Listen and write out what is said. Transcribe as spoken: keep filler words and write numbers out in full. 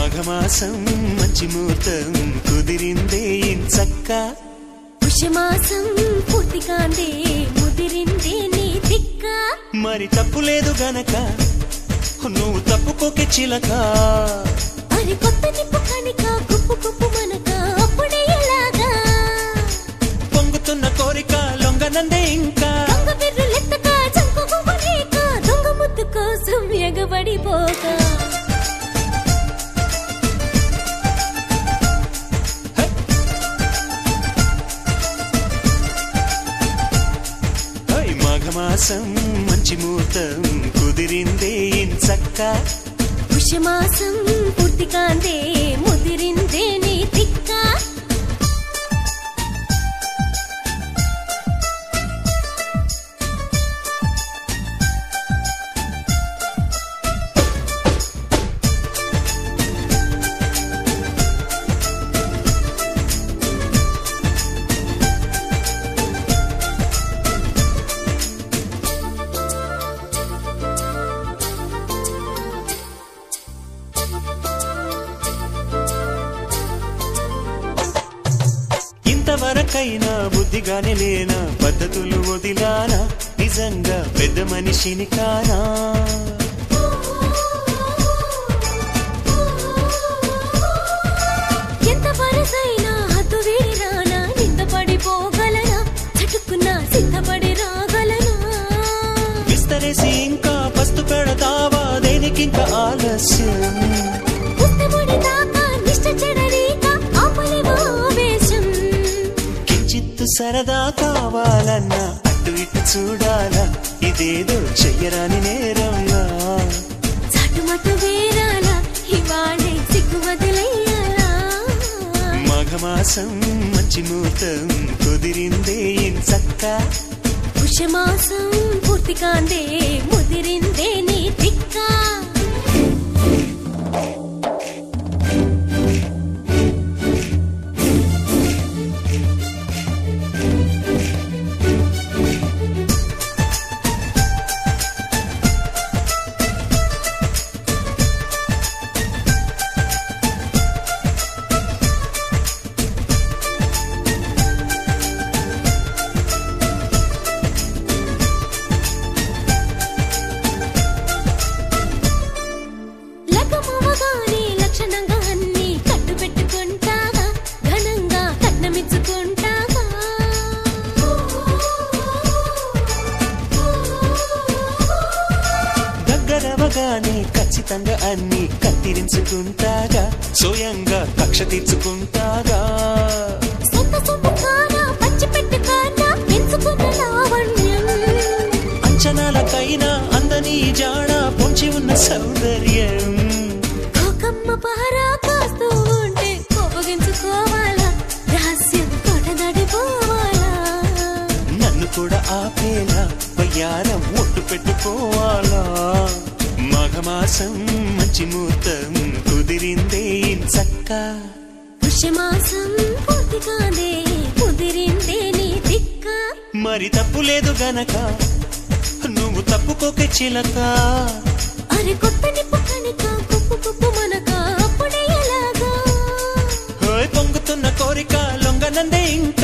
మాఘమాసం మంచి ముహూర్తం కుదిరిందే ఇంచక్క పుష్యమాసం పూర్తిగాందే ముదిరిందే నీ దిక్క మరి తప్పులేదు గనక నువ్వు తప్పుకోకే చిలక మరి కొత్త నిప్పు కనిక గుప్పు గుప్పు మనక అప్పుడే ఎలాగా పొంగుతున్న కోరిక లొంగనందే ఇంకా దొంగ బిర్రులెత్తక చంకు గుబురేక దొంగ ముద్దు కోసం ఎగబడిపోక మాఘమాసం మంచి ముహూర్తం కుదిరిందే ఇంచక్క పుష్యమాసం పూర్తిగాందే ముదిరిందే నీ దిక్క ఇంతవరకైనా బుద్ధిగానే లేనా పద్ధతులు వదిలానా నిజంగా పెద్ద మనిషిని కానా ఎంత వరసైనా హద్దు వీడి రానా నింద పడిపోగలనా చటుక్కున సిద్ధపడి రాగలనా విస్తరేసి ఇంకా పస్తు పెడతావా దేనికింకా ఆలస్యం పుస్తముడి దాకా నిష్ట చెడరీక ఆపలేవా ఆవేశం కించిత్తు సరదా కావాలన్నా అటు ఇటు చూడాలా ఇదేదో చెయ్యరాని నేరంలా చాటుమటు వేరాలా ఇవాళే సిగ్గు వదిలేయాలా మాఘమాసం మంచి ముహూర్తం కుదిరిందే ఇంచక్క పుష్యమాసం పూర్తిగాందే ముదిరిందే నీ దిక్క లగమవగానే లక్షణంగా అన్ని కట్టు పెట్టుకుంటాగా ఘనంగా కట్నమిచ్చుకుంటాగా దగ్గరవగానే ఖచ్చితంగా అన్ని కత్తిరించుకుంటాగా స్వయంగా కక్ష తీర్చుకుంటాగా సొంత సొమ్ము కానా పచ్చి పెట్టు కానా పెంచుకున్న లావణ్యం అంచనాలకైనా అందని జాడ పొంచి ఉన్న సౌందర్యం కోకమ్మ పహరా కాస్తూ ఉంటే కోపగించుకోవాలా రహస్యం తోట నడిపోవాలా నన్ను కూడా ఆపేలా వయ్యారం ఒట్టు పెట్టుకోవాలా మాఘమాసం మంచి ముహూర్తం కుదిరిందే ఇంచక్క పుష్యమాసం పూర్తిగానే ముదిరిందే నీ దిక్క మరి తప్పులేదు గనక నువ్వు తప్పుకోకే చిలక అరే కొత్త నిప్పు కనిక గుప్పు గుప్పు మనక అప్పుడే ఎలాగా పొంగుతున్న కోరిక లొంగనందే ఇంకా